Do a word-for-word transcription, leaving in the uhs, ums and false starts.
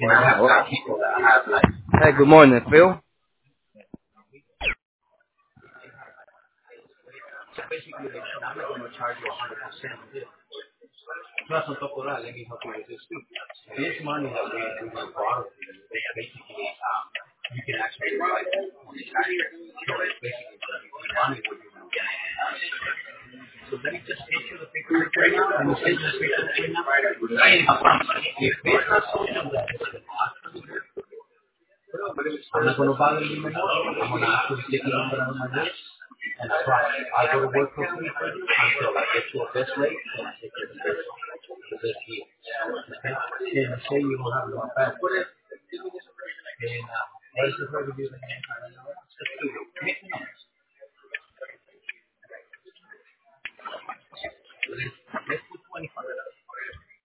And I have a lot of people that have like, hey, good morning, Phil. So basically, they said, I'm not going to charge you one hundred percent of this. Plus, on top of that, let me help you with this too. This money that we we will borrow from you, they basically, um, you can actually write it on the tax rate. So it's basically the money what you will get. So let me just get you the paperwork right now. Let me send you the paperwork right now. Right. If it's not something that is I'm not going to bother you anymore. I'm going to actually take your number out of my list and try. I'll go to work for free for you until I get you a best rate and I take you the best, the best deal. Okay? And say you don't have no bad. And uh, what is the rate of you?